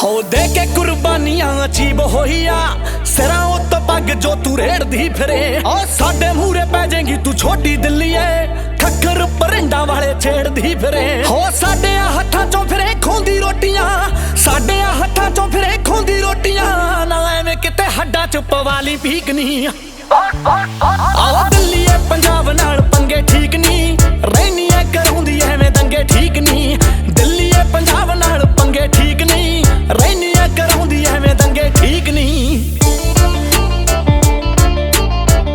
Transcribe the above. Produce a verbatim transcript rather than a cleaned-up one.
हो दे के कुर्बानियां अचीब होइया सिरा उत पग जो तू रेड़दी फिरे। ओ साडे मूरे पै जाएगी तू छोटी दिल्लीए खक्कर परिंडा वाले छेड़दी फिरे। हो साडे हत्थां चों फिरे खोंदी रोटियां साडे हत्थां चों फिरे खोंदी रोटियां ना एवें किते हड्डां च पवाली पीकनी। आओ दिल्लीए पंजाब नाल पंगे ठीक नहीं रहनी है कराउंदी एवें दंगे ठीक नहीं।